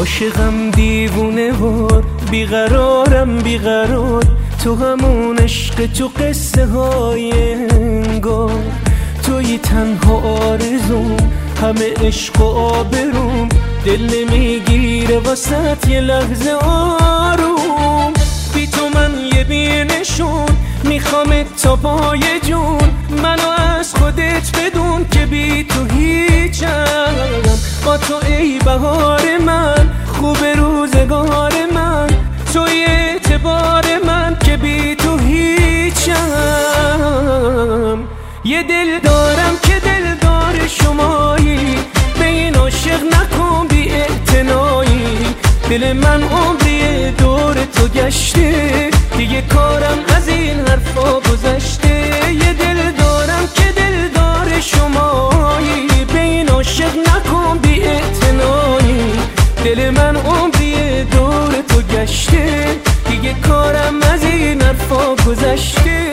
عاشقم دیوونه وار، بیقرارم بیقرار، تو همون عشق تو قصه های انگار، توی تنها آرزوم، همه عشق و آبروم، دل نمیگیره واسط یه لحظه آروم. بی تو من یه بینشون میخوام تا پای جون، منو از خودت بدون که بی تو هیچم. با تو ای بهار من، خوب روزگار من، توی اعتبار من که بی تو هیچم. یه دل دارم که دلدار شمایی، به این عاشق نکن بی اعتنایی. دل من عمری دور تو گشته، دیگه کارم از این حرفا گذشته. یه دل دارم که دلدار شمایی، به این عاشق نکن بی اعتنایی. دل من عمری دور تو گشته، دیگه کارم از این حرفا گذشته.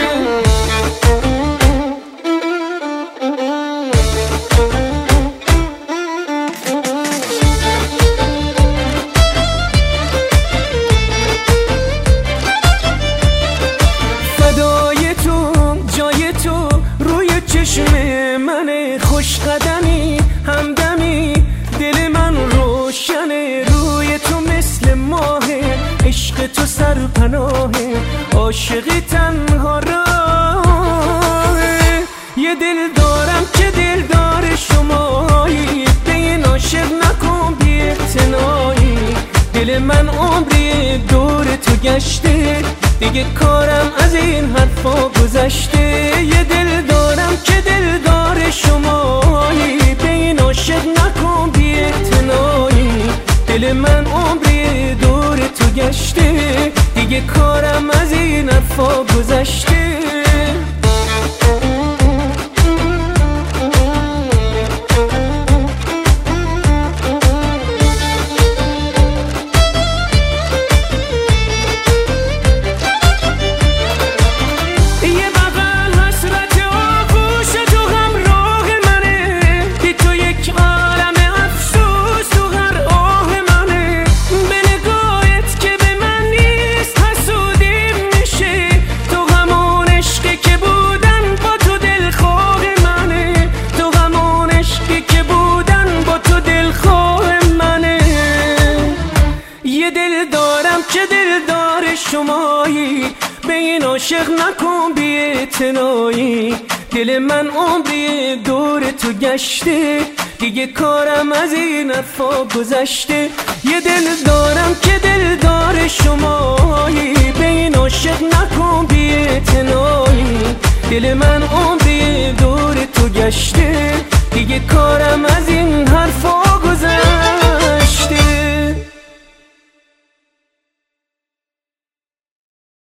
منه خوش قدمی همدمی، دل من روشنه، روی تو مثل ماهه، عشق تو سرپناهه، عاشقی تنها راهه. یه دل دارم که دلدار شمایی، به این عاشق نکن بی اعتنایی. دل من عمری دور تو گشته، دیگه کارم از این حرفا گذشته. یه دل دارم که دلدار شمایی، به این عاشق نکن بی اعتنایی. دل من عمری دور تو گشته، دیگه کارم از این حرفا گذشته. که دلدار شمایی، به این عاشق نکن بی اعتنایی. دل من عمری دور تو گشته، دیگه کارم از این حرفا گذشته. یه دل دارم که دلدار شمایی، به این عاشق نکن بی اعتنایی. دل من عمری دور تو گشته،